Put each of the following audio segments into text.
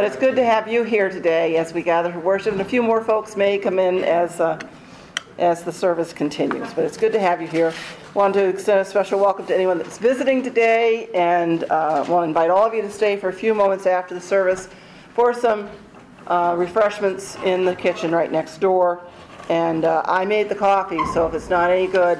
But it's good to have you here today as we gather for worship, and a few more folks may come in as the service continues. But it's good to have you here. I want to extend a special welcome to anyone that's visiting today, and want to invite all of you to stay for a few moments after the service for some refreshments in the kitchen right next door. And I made the coffee, so if it's not any good,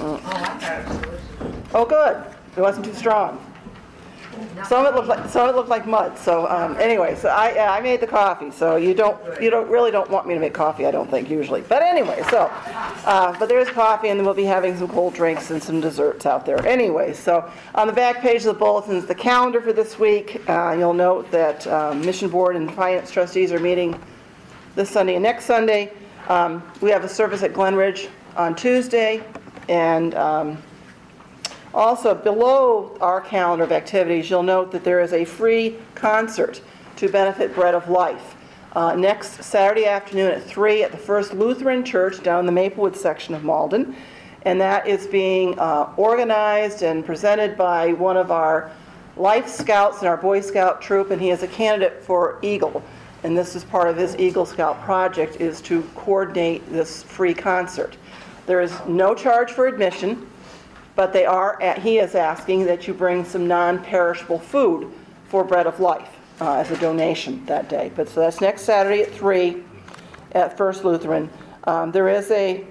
oh, good. It wasn't too strong. Some of it looked like mud. So anyway, so I made the coffee. So you really don't want me to make coffee, I don't think usually. But anyway, so but there's coffee, and then we'll be having some cold drinks and some desserts out there. Anyway, so on the back page of the bulletin is the calendar for this week. You'll note that Mission Board and Finance Trustees are meeting this Sunday and next Sunday. We have a service at Glen Ridge on Tuesday, and also, below our calendar of activities, you'll note that there is a free concert to benefit Bread of Life next Saturday afternoon at 3 at the First Lutheran Church down in the Maplewood section of Malden. And that is being organized and presented by one of our Life Scouts in our Boy Scout troop, and he is a candidate for Eagle. And this is part of his Eagle Scout project, is to coordinate this free concert. There is no charge for admission. But he is asking that you bring some non-perishable food for Bread of Life as a donation that day. But so that's next Saturday at 3 at First Lutheran. There is a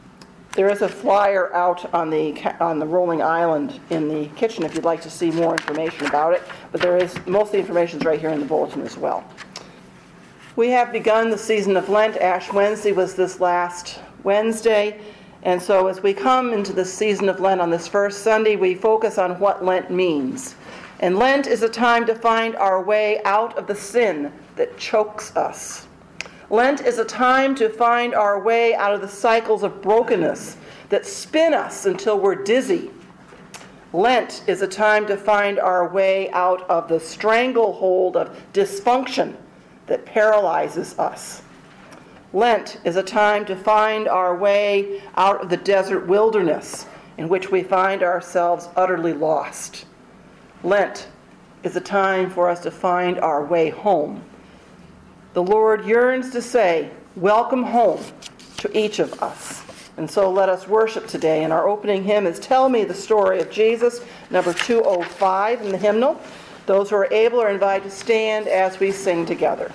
flyer out on the rolling island in the kitchen if you'd like to see more information about it. But most of the information is right here in the bulletin as well. We have begun the season of Lent. Ash Wednesday was this last Wednesday. And so as we come into the season of Lent on this first Sunday, we focus on what Lent means. And Lent is a time to find our way out of the sin that chokes us. Lent is a time to find our way out of the cycles of brokenness that spin us until we're dizzy. Lent is a time to find our way out of the stranglehold of dysfunction that paralyzes us. Lent is a time to find our way out of the desert wilderness in which we find ourselves utterly lost. Lent is a time for us to find our way home. The Lord yearns to say, "Welcome home" to each of us. And so let us worship today. And our opening hymn is "Tell Me the Story of Jesus," number 205 in the hymnal. Those who are able are invited to stand as we sing together.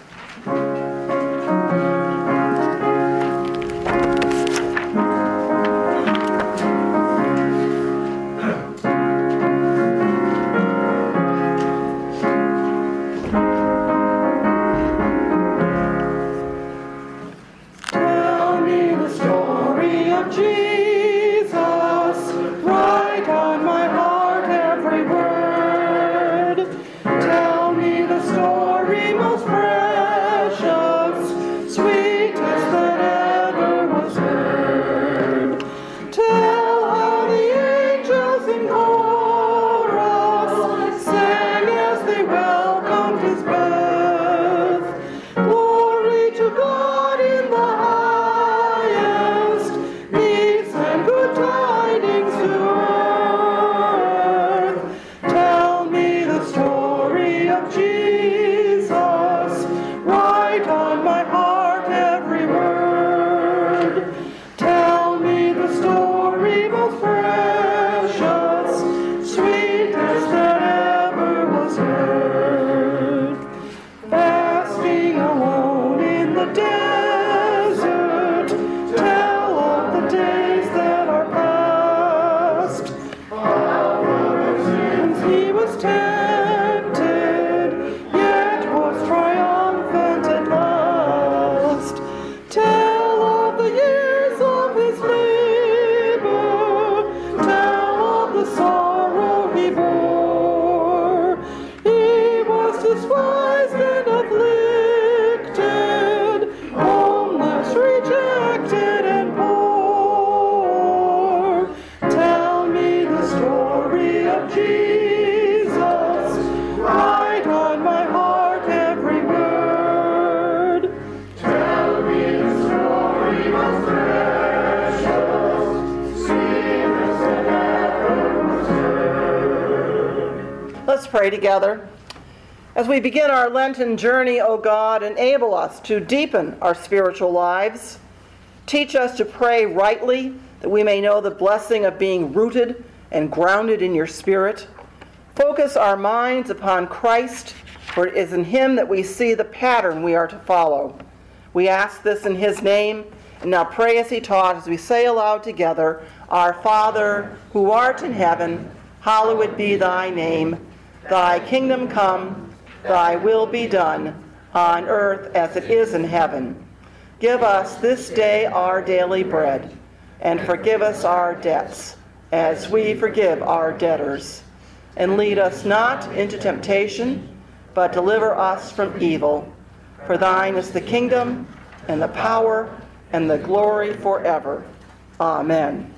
Let's pray together. As we begin our Lenten journey, O God, enable us to deepen our spiritual lives. Teach us to pray rightly, that we may know the blessing of being rooted and grounded in your Spirit. Focus our minds upon Christ, for it is in him that we see the pattern we are to follow. We ask this in his name, and now pray as he taught, as we say aloud together, Our Father, who art in heaven, hallowed be thy name. Thy kingdom come, thy will be done, on earth as it is in heaven. Give us this day our daily bread, and forgive us our debts, as we forgive our debtors. And lead us not into temptation, but deliver us from evil. For thine is the kingdom, and the power, and the glory forever. Amen.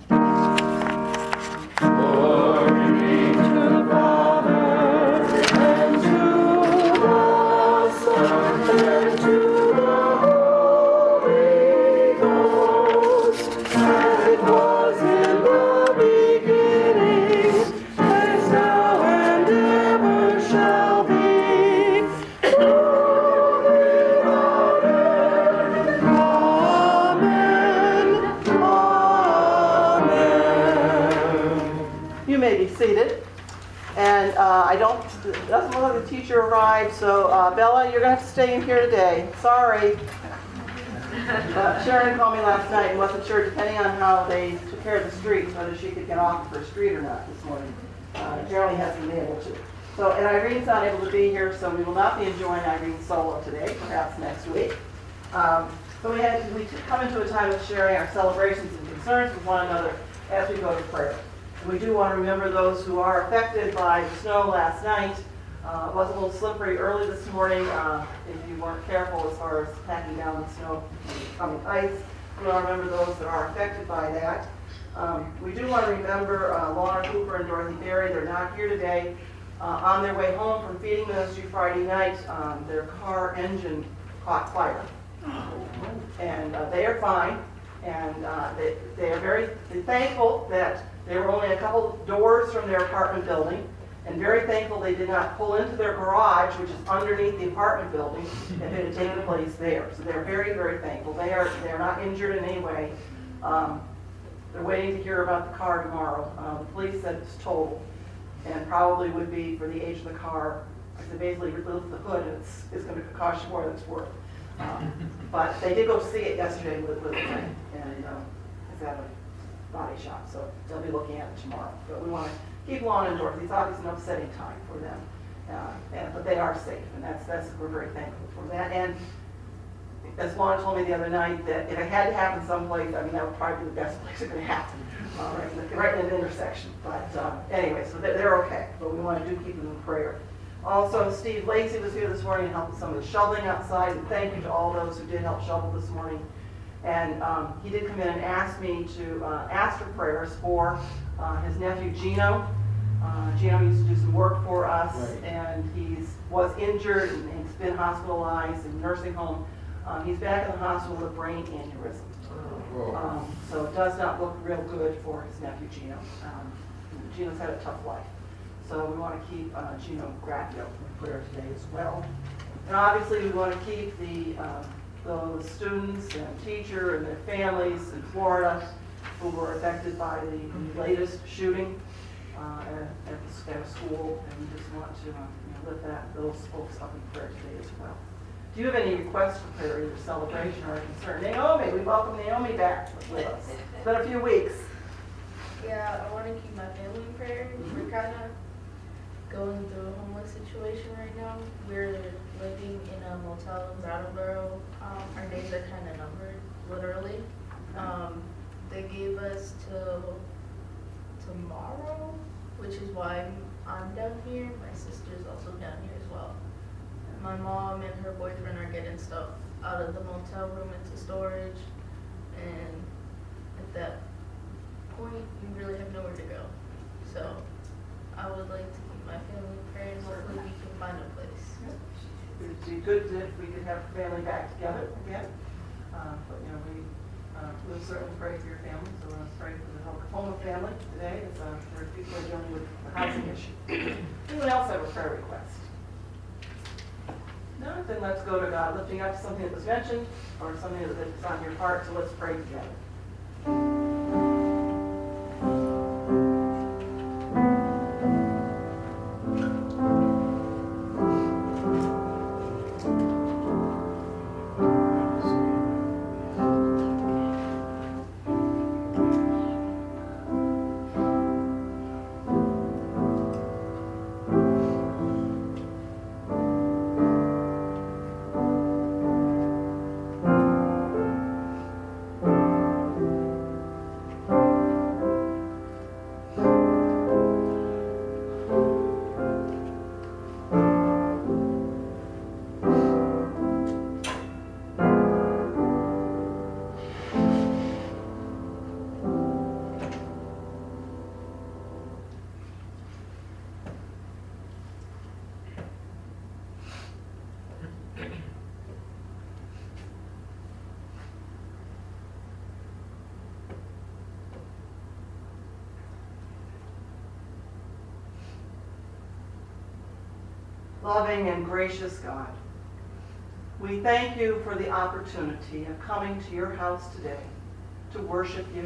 Seated, and doesn't look like the teacher arrived, so Bella, you're going to have to stay in here today. Sorry. Sharon called me last night and wasn't sure, depending on how they took care of the streets, whether she could get off the street or not this morning. Apparently hasn't been able to. So, and Irene's not able to be here, so we will not be enjoying Irene solo today, perhaps next week. So we come into a time of sharing our celebrations and concerns with one another as we go to prayer. We do want to remember those who are affected by the snow last night. It was a little slippery early this morning if you weren't careful as far as packing down the snow and becoming ice. We want to remember those that are affected by that. We do want to remember Lorna Cooper and Dorothy Berry. They're not here today. On their way home from feeding ministry Friday night, their car engine caught fire. And they are fine. And they are very thankful that they were only a couple doors from their apartment building, and very thankful they did not pull into their garage, which is underneath the apartment building, if it had taken place there. So they're very, very thankful. They are not injured in any way. They're waiting to hear about the car tomorrow. The police said it's total, and probably would be, for the age of the car, they basically lift the hood, and it's going to cost you more than it's worth. But they did go see it yesterday with a friend, and it's at a body shop, so they'll be looking at it tomorrow. But we want to keep Lon and Dorothy. It's obviously an upsetting time for them, but they are safe, and that's we're very thankful for that. And as Lon told me the other night, that if it had to happen someplace, I mean, that would probably be the best place it could happen, right in the intersection. But anyway, so they're okay, but we want to do keep them in prayer. Also, Steve Lacey was here this morning and helped with some of the shoveling outside, and thank you to all those who did help shovel this morning. And he did come in and ask me to ask for prayers for his nephew Gino. Gino used to do some work for us, right. And he was injured and he's been hospitalized in nursing home. He's back in the hospital with a brain aneurysm. So it does not look real good for his nephew Gino. Gino's had a tough life. So we want to keep Gino Graffio in prayer today as well. And obviously we want to keep those students and teacher and their families in Florida who were affected by the latest shooting at a school, and we just want to lift those folks up in prayer today as well. Do you have any requests for prayer, either celebration or concern? Naomi, we welcome Naomi back with us. It's been a few weeks. Yeah, I want to keep my family in prayer. We're kind of going through a homeless situation right now. We're living in a motel in Brattleboro. Our days are kind of numbered, literally. They gave us till tomorrow, which is why I'm down here. My sister's also down here as well. My mom and her boyfriend are getting stuff out of the motel room into storage, and at that point, we really have nowhere to go. So I would like to keep my family in prayer, and hopefully we can find a place. It would be good if we could have family back together again. But we'll certainly pray for your family. So let's pray for the Oklahoma family today. As there are people dealing with the housing issue. Anyone else have a prayer request? No, then let's go to God, lifting up something that was mentioned or something that's on your heart. So let's pray together. Loving and gracious God, we thank you for the opportunity of coming to your house today to worship you,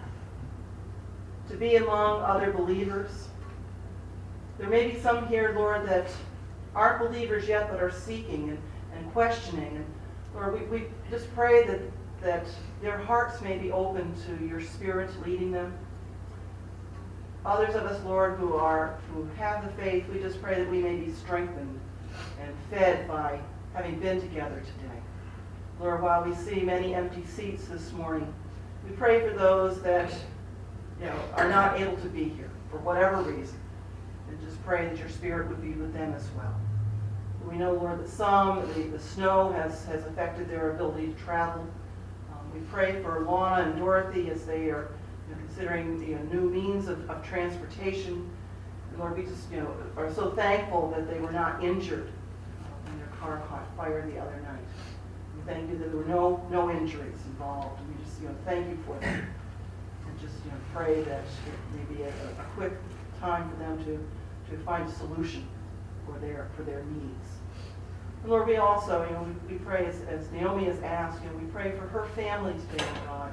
to be among other believers. There may be some here, Lord, that aren't believers yet but are seeking and questioning. And Lord, we just pray that their hearts may be open to your Spirit leading them. Others of us, Lord, who have the faith, we just pray that we may be strengthened and fed by having been together today. Lord, while we see many empty seats this morning, we pray for those that are not able to be here for whatever reason, and just pray that your Spirit would be with them as well. We know, Lord, that the snow has affected their ability to travel. We pray for Lana and Dorothy as they are considering new means of transportation. And Lord, we just are so thankful that they were not injured when their car caught fire the other night. We thank you that there were no injuries involved. And we just thank you for them. And just pray that it may be a quick time for them to find a solution for their needs. And Lord, we also, we pray as Naomi has asked, we pray for her family today, God.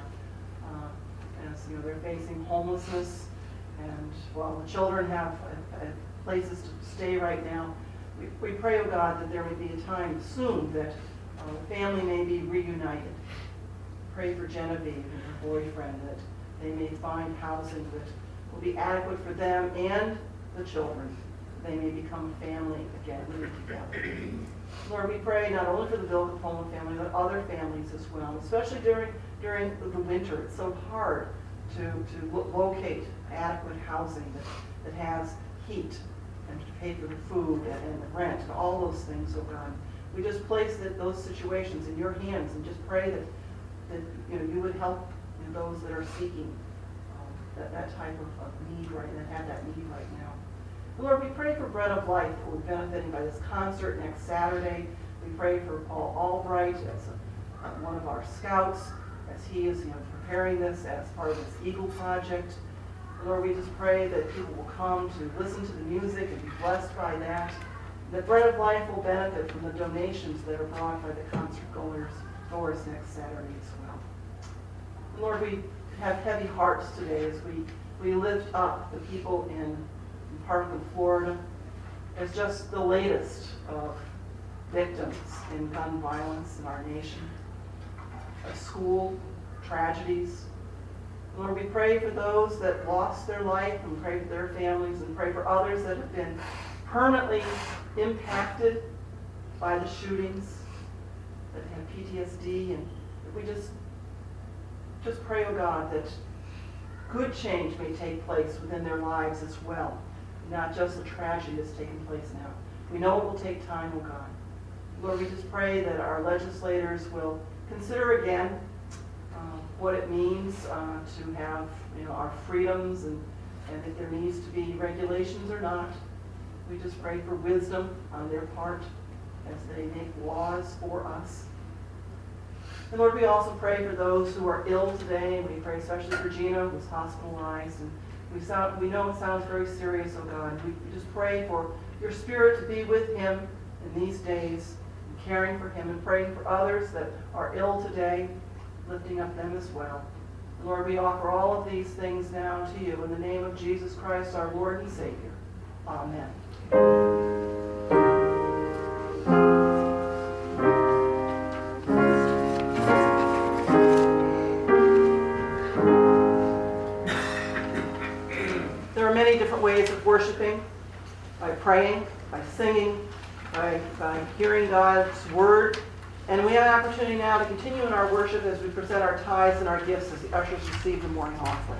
As they're facing homelessness, and while the children have places to stay right now, we pray, oh God, that there may be a time soon that the family may be reunited. Pray for Genevieve and her boyfriend that they may find housing that will be adequate for them and the children. They may become a family again, living together. Lord, we pray not only for the Bill Capone family, but other families as well, especially during the winter. It's so hard to locate adequate housing that has heat and to pay for the food and the rent and all those things, oh God. We just place those situations in your hands and just pray that you would help those that are seeking that type of need that have that need right now. Lord, we pray for Bread of Life, who will be benefiting by this concert next Saturday. We pray for Paul Albright as one of our scouts, as he is preparing this as part of this Eagle Project. Lord, we just pray that people will come to listen to the music and be blessed by that. That Bread of Life will benefit from the donations that are brought by the concert goers next Saturday as well. And Lord, we have heavy hearts today as we lift up the people in Parkland, Florida, as just the latest of victims in gun violence in our nation, of school tragedies. Lord, we pray for those that lost their life and pray for their families and pray for others that have been permanently impacted by the shootings, that have PTSD, and we just pray, oh God, that good change may take place within their lives as well, not just the tragedy that's taking place now. We know it will take time, oh God. Lord, we just pray that our legislators will consider again what it means to have our freedoms and if there needs to be regulations or not. We just pray for wisdom on their part as they make laws for us. And Lord, we also pray for those who are ill today, and we pray especially for Gina, who's hospitalized. And we know it sounds very serious, oh God. We just pray for your Spirit to be with him in these days, caring for him and praying for others that are ill today, lifting up them as well. Lord, we offer all of these things now to you in the name of Jesus Christ, our Lord and Savior. Amen. There are many different ways of worshiping, by praying, by singing, by hearing God's word. And we have an opportunity now to continue in our worship as we present our tithes and our gifts as the ushers receive the morning offering.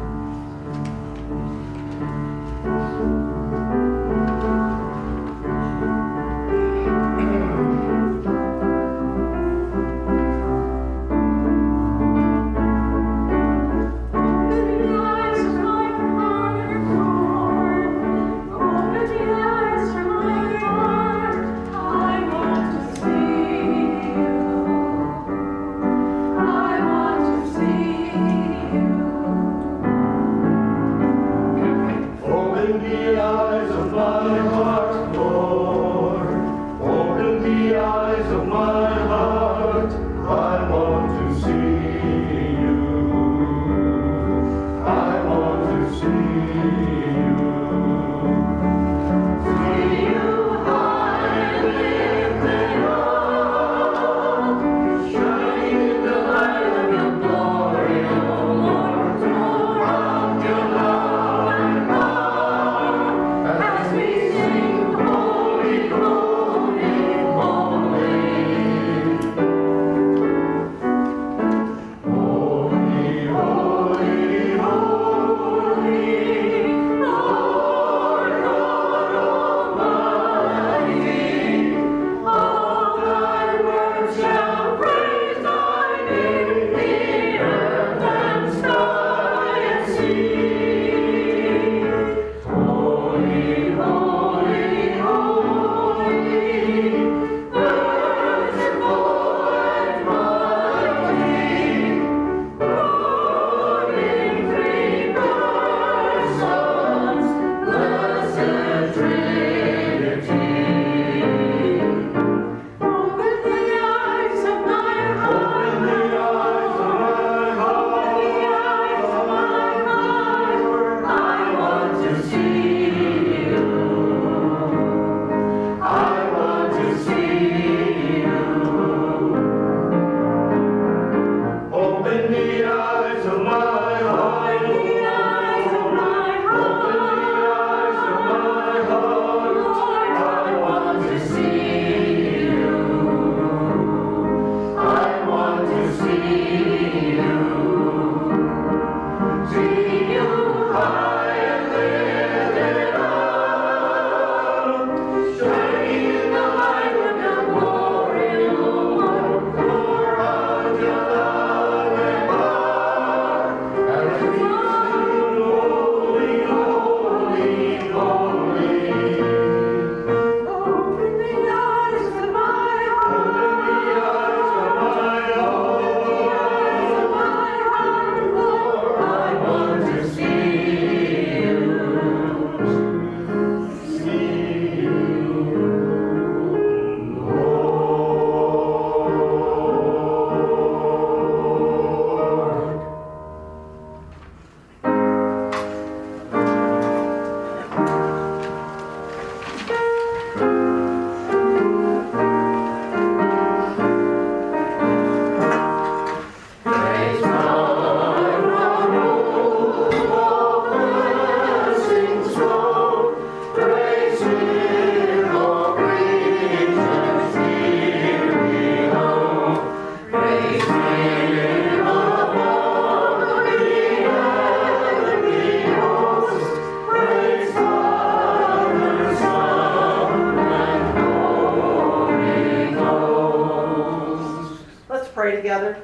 Together.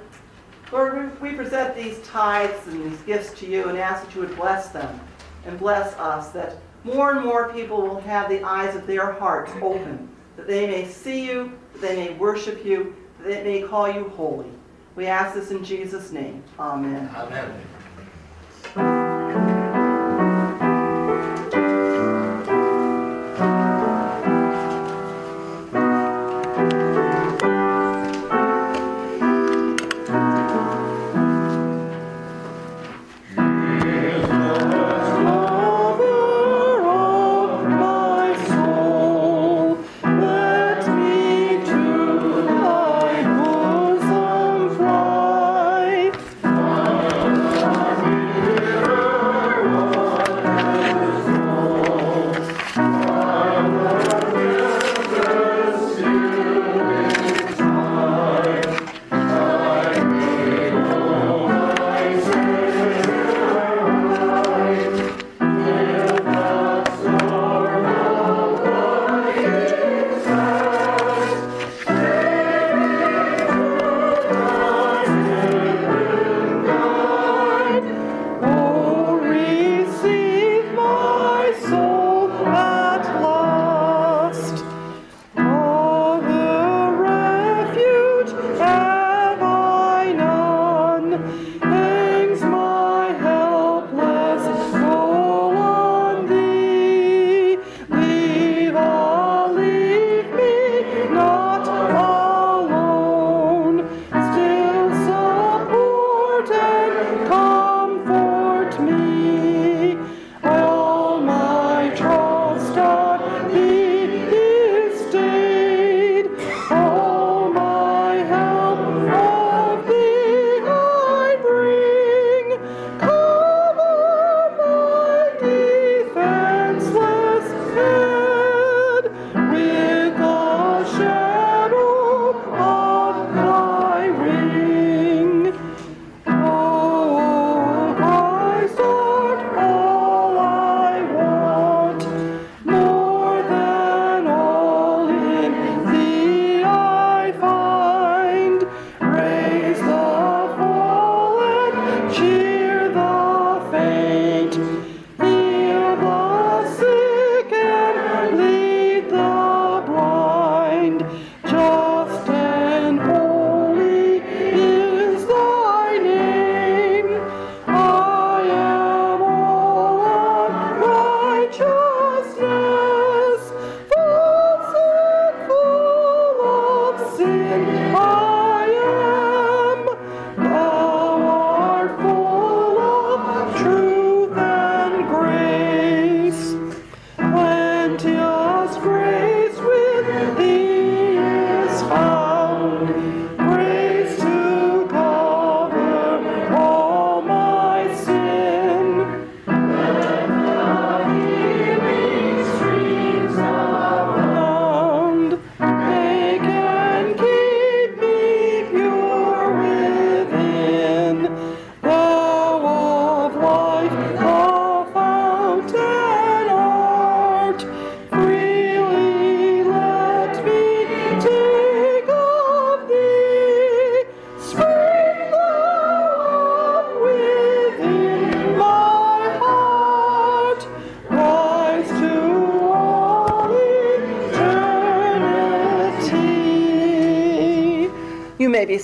Lord, we present these tithes and these gifts to you and ask that you would bless them and bless us, that more and more people will have the eyes of their hearts open, that they may see you, that they may worship you, that they may call you holy. We ask this in Jesus' name. Amen. Amen.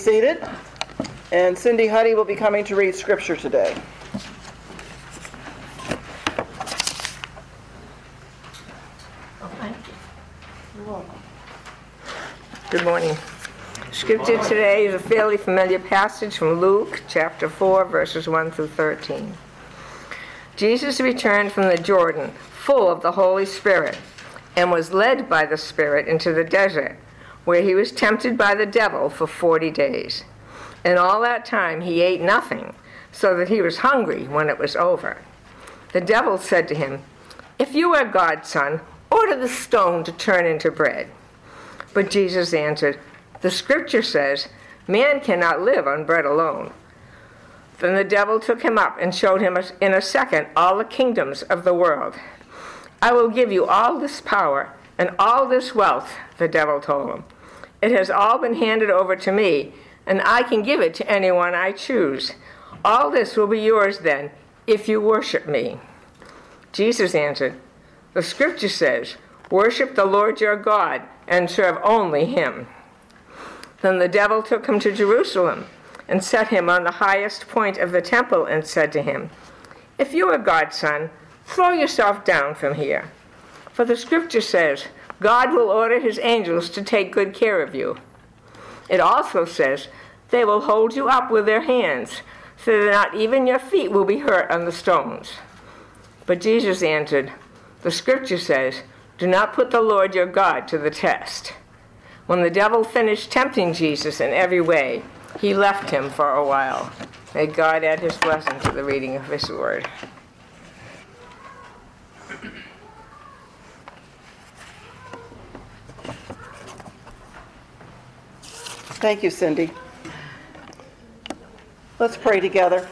seated. And Cindy Huddy will be coming to read scripture today. Thank you. You're welcome. Good morning. Scripture today is a fairly familiar passage from Luke chapter 4, verses 1 through 13. Jesus returned from the Jordan full of the Holy Spirit and was led by the Spirit into the desert, where he was tempted by the devil for 40 days. And all that time he ate nothing, so that he was hungry when it was over. The devil said to him, "If you are God's son, order the stone to turn into bread." But Jesus answered, "The scripture says, man cannot live on bread alone." Then the devil took him up and showed him in a second all the kingdoms of the world. "I will give you all this power and all this wealth," the devil told him. "It has all been handed over to me, and I can give it to anyone I choose. All this will be yours then, if you worship me." Jesus answered, "The scripture says, worship the Lord your God and serve only him." Then the devil took him to Jerusalem and set him on the highest point of the temple and said to him, "If you are God's son, throw yourself down from here. For the scripture says, God will order his angels to take good care of you. It also says, they will hold you up with their hands, so that not even your feet will be hurt on the stones." But Jesus answered, "The scripture says, do not put the Lord your God to the test." When the devil finished tempting Jesus in every way, he left him for a while. May God add his blessing to the reading of his word. Thank you, Cindy. Let's pray together.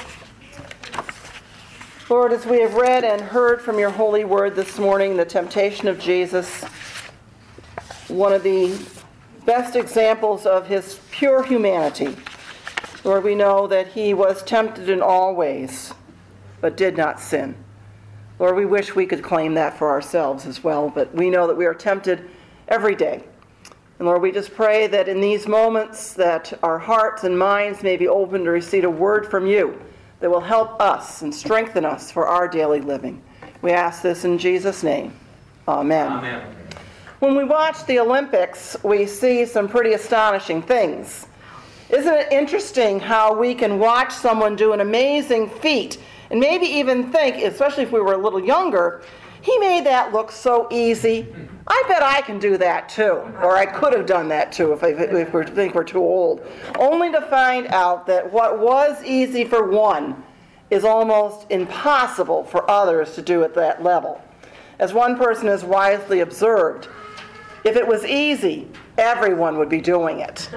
Lord, as we have read and heard from your holy word this morning, the temptation of Jesus, one of the best examples of his pure humanity. Lord, we know that he was tempted in all ways, but did not sin. Lord, we wish we could claim that for ourselves as well, but we know that we are tempted every day. And Lord, we just pray that in these moments that our hearts and minds may be open to receive a word from you that will help us and strengthen us for our daily living. We ask this in Jesus' name. Amen. Amen. When we watch the Olympics, we see some pretty astonishing things. Isn't it interesting how we can watch someone do an amazing feat and maybe even think, especially if we were a little younger, he made that look so easy. I bet I can do that too, or I could have done that too if we think we're too old. Only to find out that what was easy for one is almost impossible for others to do at that level. As one person has wisely observed, if it was easy, everyone would be doing it.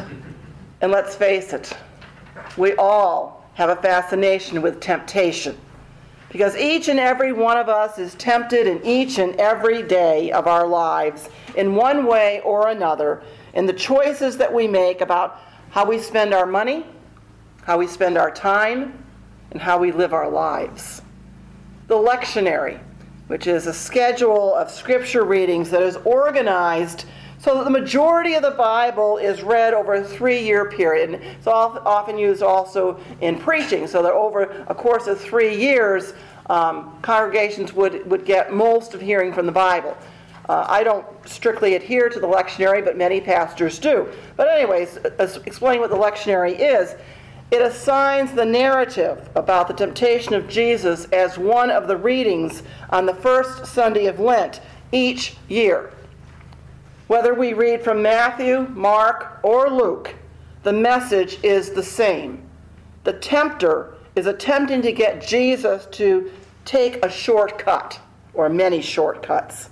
And let's face it, we all have a fascination with temptation. Because each and every one of us is tempted in each and every day of our lives in one way or another in the choices that we make about how we spend our money, how we spend our time, and how we live our lives. The lectionary, which is a schedule of scripture readings that is organized so that the majority of the Bible is read over a 3-year period. And it's often used also in preaching, so that over a course of 3 years, congregations would get most of hearing from the Bible. I don't strictly adhere to the lectionary, but many pastors do. But anyways, explaining what the lectionary is, it assigns the narrative about the temptation of Jesus as one of the readings on the first Sunday of Lent each year. Whether we read from Matthew, Mark, or Luke, the message is the same. The tempter is attempting to get Jesus to take a shortcut, or many shortcuts.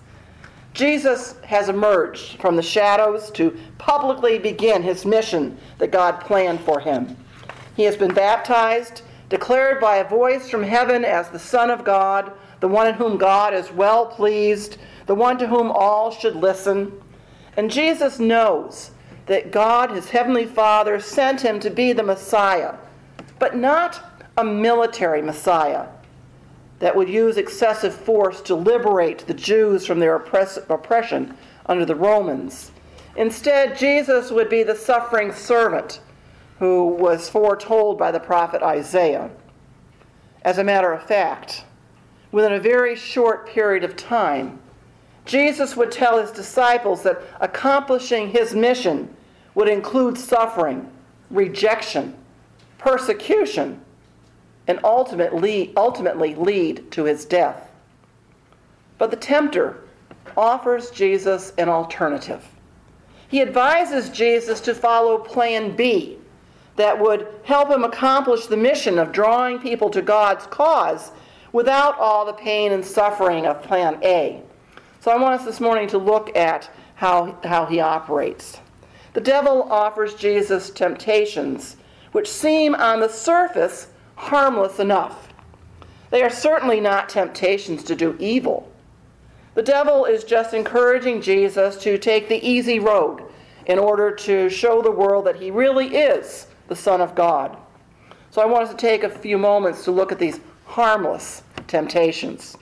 Jesus has emerged from the shadows to publicly begin his mission that God planned for him. He has been baptized, declared by a voice from heaven as the Son of God, the one in whom God is well pleased, the one to whom all should listen. And Jesus knows that God, his heavenly Father, sent him to be the Messiah, but not a military Messiah that would use excessive force to liberate the Jews from their oppression under the Romans. Instead, Jesus would be the suffering servant who was foretold by the prophet Isaiah. As a matter of fact, within a very short period of time, Jesus would tell his disciples that accomplishing his mission would include suffering, rejection, persecution, and ultimately lead to his death. But the tempter offers Jesus an alternative. He advises Jesus to follow Plan B that would help him accomplish the mission of drawing people to God's cause without all the pain and suffering of Plan A. So I want us this morning to look at how he operates. The devil offers Jesus temptations which seem on the surface harmless enough. They are certainly not temptations to do evil. The devil is just encouraging Jesus to take the easy road in order to show the world that he really is the Son of God. So I want us to take a few moments to look at these harmless temptations.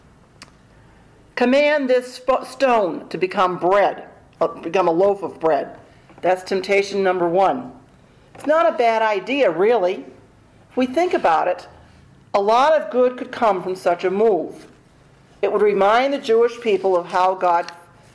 Command this stone to become bread, become a loaf of bread. That's temptation number one. It's not a bad idea, really. If we think about it, a lot of good could come from such a move. It would remind the Jewish people of how God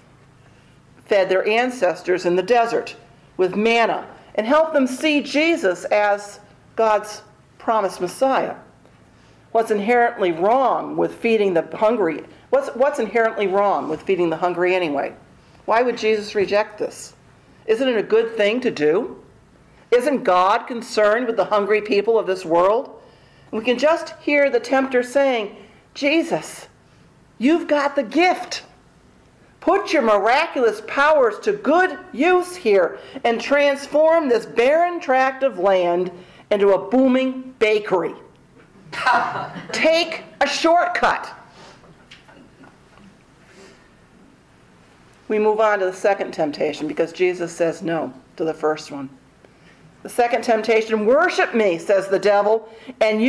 fed their ancestors in the desert with manna and help them see Jesus as God's promised Messiah. What's inherently wrong with feeding the hungry? What's inherently wrong with feeding the hungry anyway? Why would Jesus reject this? Isn't it a good thing to do? Isn't God concerned with the hungry people of this world? And we can just hear the tempter saying, Jesus, you've got the gift. Put your miraculous powers to good use here and transform this barren tract of land into a booming bakery. Take a shortcut. We move on to the second temptation because Jesus says no to the first one. The second temptation, worship me, says the devil, and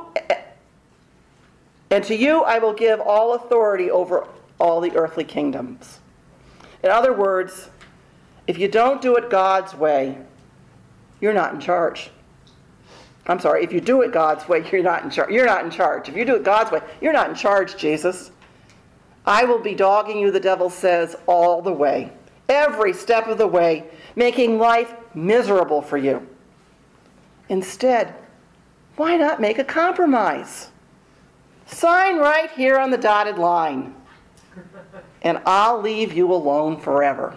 to you I will give all authority over all the earthly kingdoms. In other words, if you don't do it God's way, you're not in charge. I'm sorry, if you do it God's way, you're not in charge. You're not in charge. If you do it God's way, you're not in charge, Jesus. I will be dogging you, the devil says, all the way, every step of the way, making life miserable for you. Instead, why not make a compromise? Sign right here on the dotted line, and I'll leave you alone forever.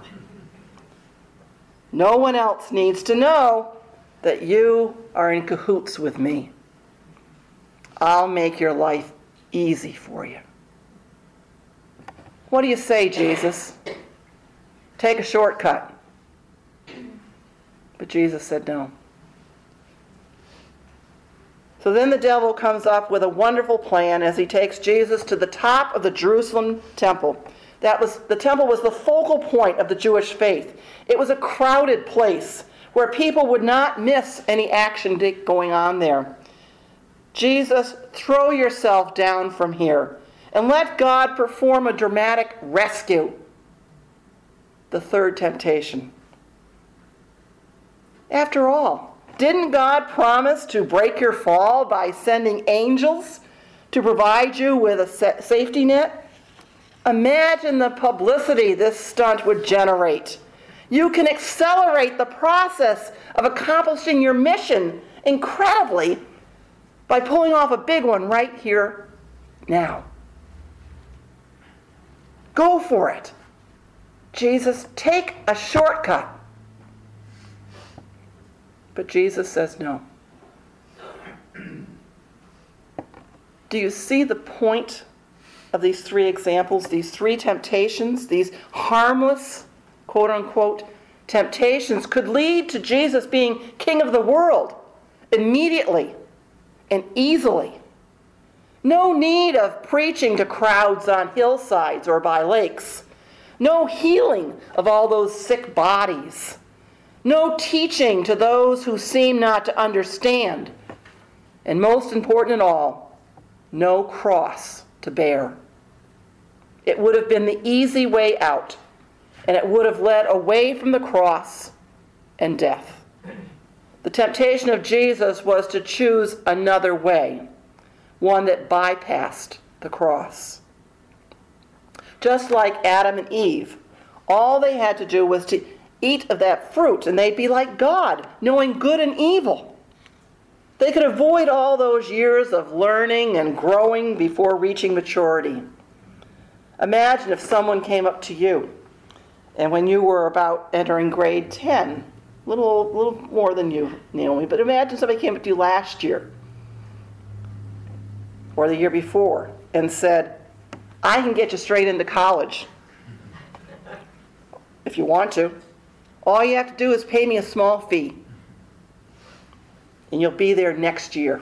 No one else needs to know that you are in cahoots with me. I'll make your life easy for you. What do you say, Jesus? Take a shortcut. But Jesus said no. So then the devil comes up with a wonderful plan as he takes Jesus to the top of the Jerusalem temple. The temple was the focal point of the Jewish faith. It was a crowded place where people would not miss any action going on there. Jesus, throw yourself down from here and let God perform a dramatic rescue. The third temptation. After all, didn't God promise to break your fall by sending angels to provide you with a safety net? Imagine the publicity this stunt would generate. You can accelerate the process of accomplishing your mission incredibly by pulling off a big one right here, now. Go for it. Jesus, take a shortcut. But Jesus says no. Do you see the point of these three examples, these three temptations, these harmless, quote-unquote, temptations could lead to Jesus being king of the world immediately and easily. No need of preaching to crowds on hillsides or by lakes. No healing of all those sick bodies. No teaching to those who seem not to understand. And most important of all, no cross to bear. It would have been the easy way out. and it would have led away from the cross and death. The temptation of Jesus was to choose another way, one that bypassed the cross. Just like Adam and Eve, all they had to do was to eat of that fruit, and they'd be like God, knowing good and evil. They could avoid all those years of learning and growing before reaching maturity. Imagine if someone came up to you, and when you were about entering grade 10, a little more than you, Naomi, but imagine somebody came up to you last year, or the year before, and said, I can get you straight into college if you want to. All you have to do is pay me a small fee, and you'll be there next year.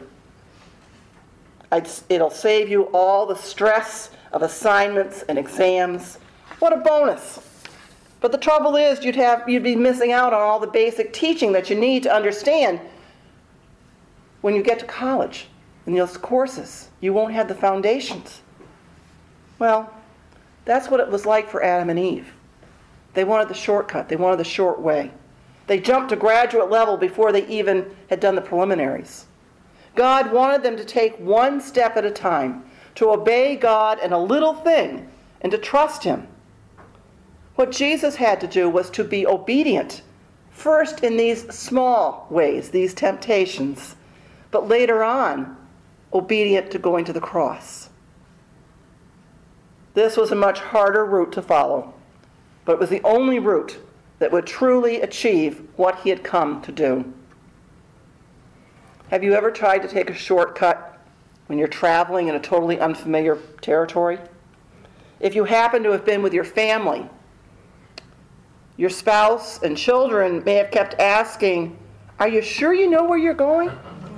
It'll save you all the stress of assignments and exams. What a bonus. But the trouble is you'd be missing out on all the basic teaching that you need to understand when you get to college. In those courses, you won't have the foundations. Well, that's what it was like for Adam and Eve. They wanted the shortcut. They wanted the short way. They jumped to graduate level before they even had done the preliminaries. God wanted them to take one step at a time, to obey God in a little thing, and to trust Him. What Jesus had to do was to be obedient, first in these small ways, these temptations, but later on, obedient to going to the cross. This was a much harder route to follow, but it was the only route that would truly achieve what He had come to do. Have you ever tried to take a shortcut when you're traveling in a totally unfamiliar territory? If you happen to have been with your family, your spouse and children may have kept asking, are you sure you know where you're going?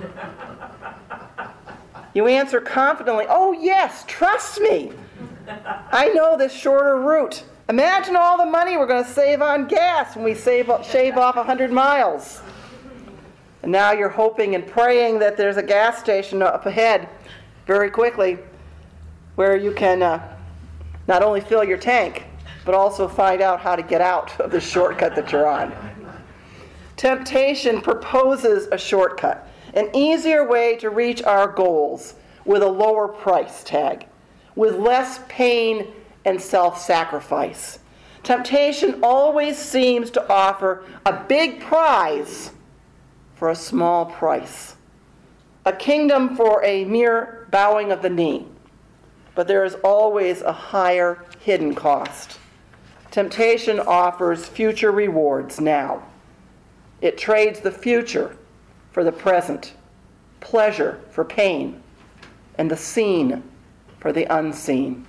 You answer confidently, oh yes, trust me. I know this shorter route. Imagine all the money we're going to save on gas when we shave off 100 miles. And now you're hoping and praying that there's a gas station up ahead very quickly where you can not only fill your tank, but also find out how to get out of the shortcut that you're on. Temptation proposes a shortcut, an easier way to reach our goals with a lower price tag, with less pain and self-sacrifice. Temptation always seems to offer a big prize for a small price, a kingdom for a mere bowing of the knee. But there is always a higher hidden cost. Temptation offers future rewards now. It trades the future for the present, pleasure for pain, and the seen for the unseen.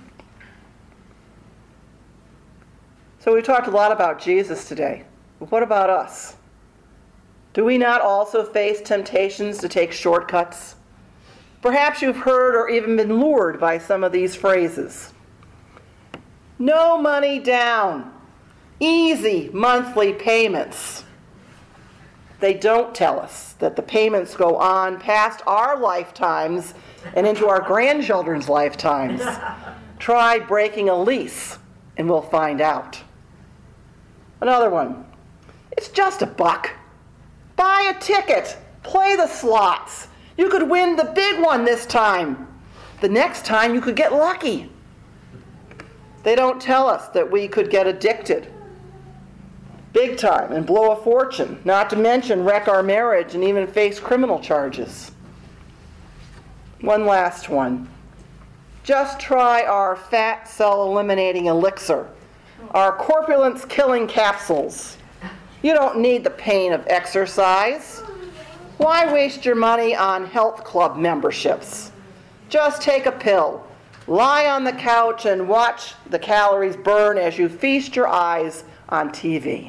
So we talked a lot about Jesus today. But what about us? Do we not also face temptations to take shortcuts? Perhaps you've heard or even been lured by some of these phrases. No money down. Easy monthly payments. They don't tell us that the payments go on past our lifetimes and into our grandchildren's lifetimes. Try breaking a lease and we'll find out. Another one. It's just $1. Buy a ticket. Play the slots. You could win the big one this time. The next time you could get lucky. They don't tell us that we could get addicted big time and blow a fortune, not to mention wreck our marriage and even face criminal charges. One last one. Just try our fat cell eliminating elixir, our corpulence killing capsules. You don't need the pain of exercise. Why waste your money on health club memberships? Just take a pill, lie on the couch, and watch the calories burn as you feast your eyes on TV.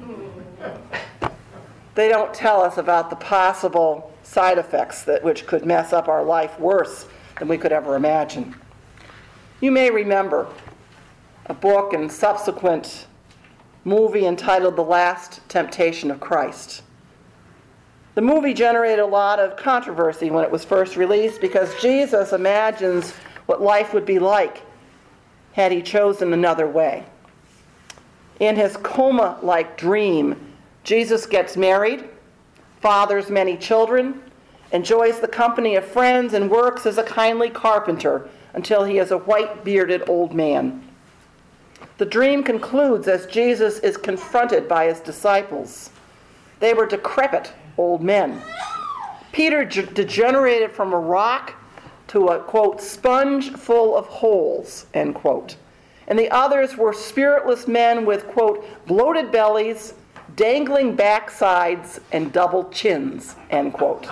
They don't tell us about the possible side effects which could mess up our life worse than we could ever imagine. You may remember a book and subsequent movie entitled The Last Temptation of Christ. The movie generated a lot of controversy when it was first released because Jesus imagines what life would be like had he chosen another way. In his coma-like dream, Jesus gets married, fathers many children, enjoys the company of friends, and works as a kindly carpenter until he is a white-bearded old man. The dream concludes as Jesus is confronted by his disciples. They were decrepit old men. Peter degenerated from a rock to a, quote, sponge full of holes, end quote. And the others were spiritless men with, quote, bloated bellies, dangling backsides, and double chins, end quote.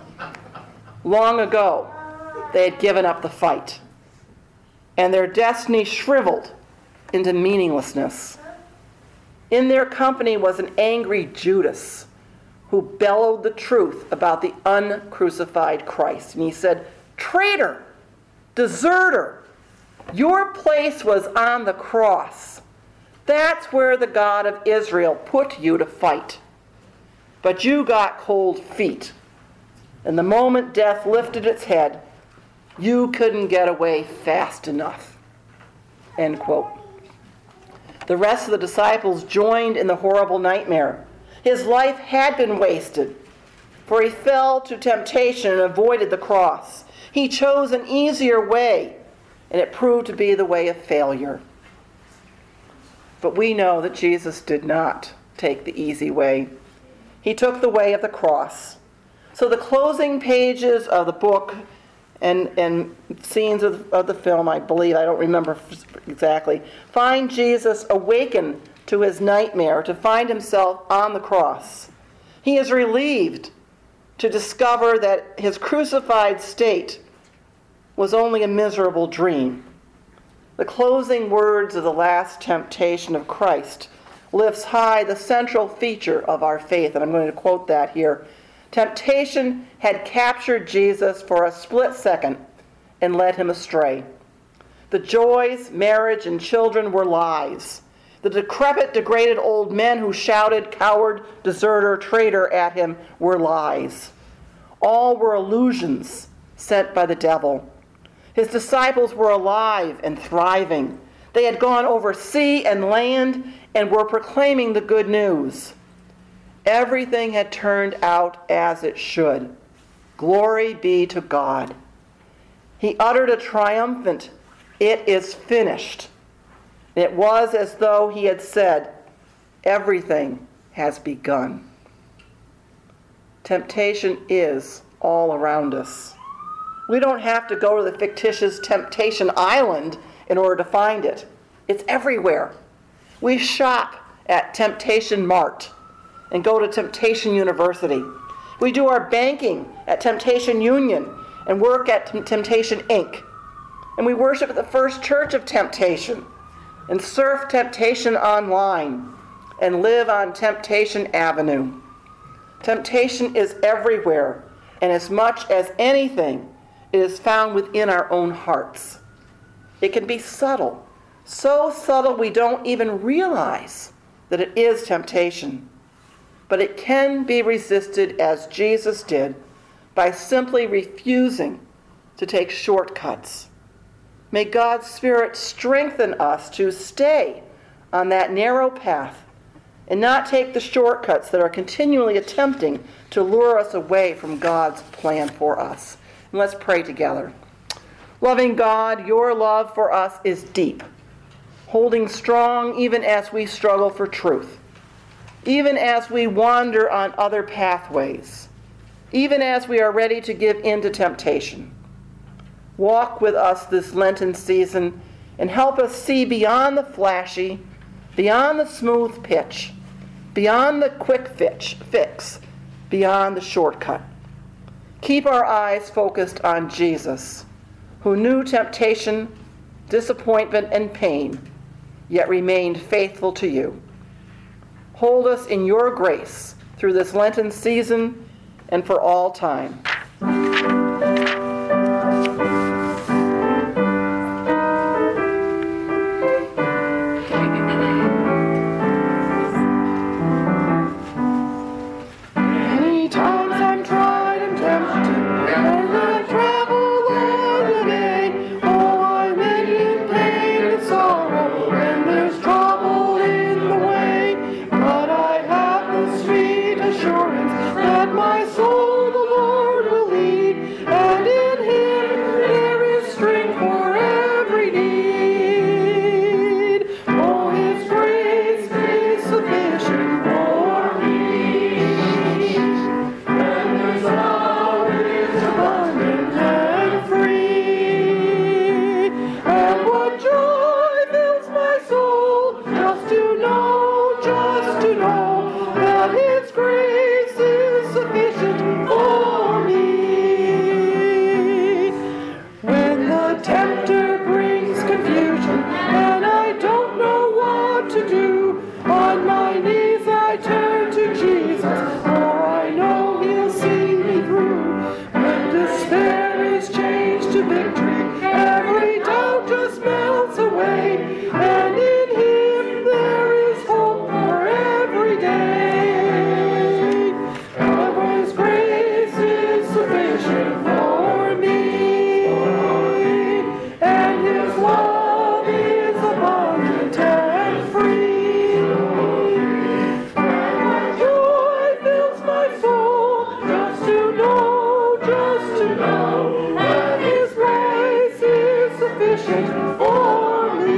Long ago, they had given up the fight, and their destiny shriveled into meaninglessness. In their company was an angry Judas who bellowed the truth about the uncrucified Christ. And he said, "Traitor, deserter, your place was on the cross. That's where the God of Israel put you to fight. But you got cold feet. And the moment death lifted its head, you couldn't get away fast enough." End quote. The rest of the disciples joined in the horrible nightmare. His life had been wasted, for he fell to temptation and avoided the cross. He chose an easier way, and it proved to be the way of failure. But we know that Jesus did not take the easy way. He took the way of the cross. So the closing pages of the book and scenes of the film, I believe, I don't remember exactly, find Jesus awakened to his nightmare to find himself on the cross. He is relieved to discover that his crucified state was only a miserable dream. The closing words of the last temptation of Christ lifts high the central feature of our faith, and I'm going to quote that here. Temptation had captured Jesus for a split second and led him astray. The joys, marriage, and children were lies. The decrepit, degraded old men who shouted, "Coward, deserter, traitor" at him were lies. All were illusions sent by the devil. His disciples were alive and thriving. They had gone over sea and land and were proclaiming the good news. Everything had turned out as it should. Glory be to God. He uttered a triumphant, "It is finished." It was as though he had said, "Everything has begun." Temptation is all around us. We don't have to go to the fictitious Temptation Island in order to find it. It's everywhere. We shop at Temptation Mart and go to Temptation University. We do our banking at Temptation Union and work at Temptation Inc. And we worship at the First Church of Temptation and surf Temptation online and live on Temptation Avenue. Temptation is everywhere, and as much as anything, it is found within our own hearts. It can be subtle, so subtle we don't even realize that it is temptation. But it can be resisted as Jesus did by simply refusing to take shortcuts. May God's Spirit strengthen us to stay on that narrow path and not take the shortcuts that are continually attempting to lure us away from God's plan for us. And let's pray together. Loving God, your love for us is deep, holding strong even as we struggle for truth, even as we wander on other pathways, even as we are ready to give in to temptation. Walk with us this Lenten season and help us see beyond the flashy, beyond the smooth pitch, beyond the quick fix, beyond the shortcut. Keep our eyes focused on Jesus, who knew temptation, disappointment, and pain, yet remained faithful to you. Hold us in your grace through this Lenten season and for all time. When there's trouble in the my soul the Lord will lead, and in Him there is strength for every need. Oh, His grace is sufficient for me, and His love is abundant and free. And what joy fills my soul just to know that His grace is sufficient for me. When the tempter brings confusion and I don't know what to do, on my knees I turn to Jesus, for I know He'll see me through. When despair is changed to victory, every doubt just melts away, and in Him there is hope for every day. For His grace is sufficient for me, and His love is abundant and free. And my joy fills my soul just to know that His grace is sufficient for me.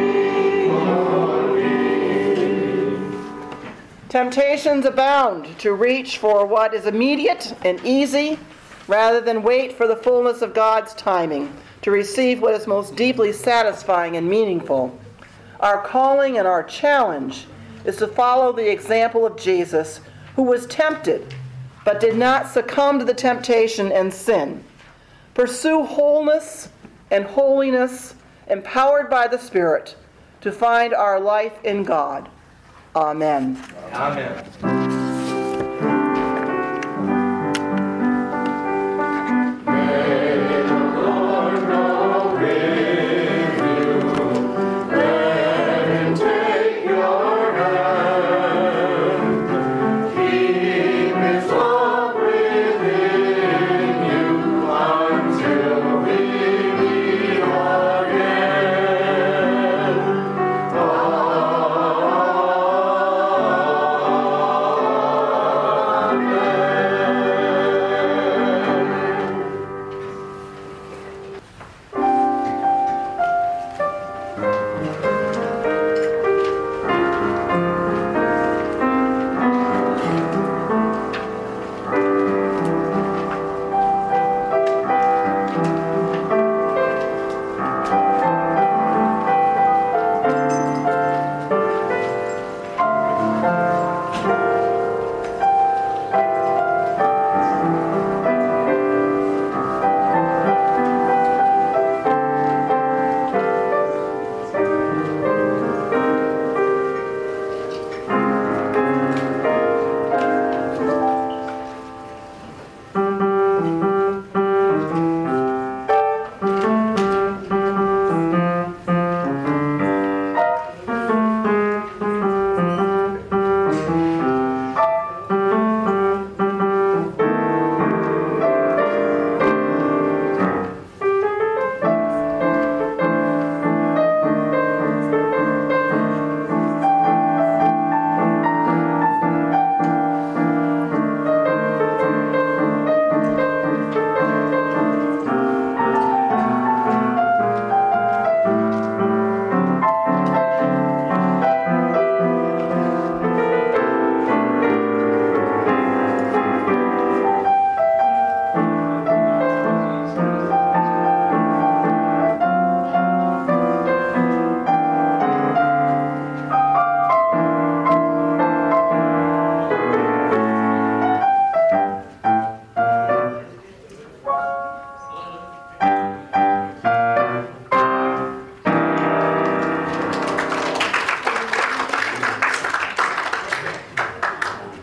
Temptations abound to reach for what is immediate and easy rather than wait for the fullness of God's timing to receive what is most deeply satisfying and meaningful. Our calling and our challenge is to follow the example of Jesus, who was tempted but did not succumb to the temptation and sin. Pursue wholeness and holiness, empowered by the Spirit, to find our life in God. Amen. Amen.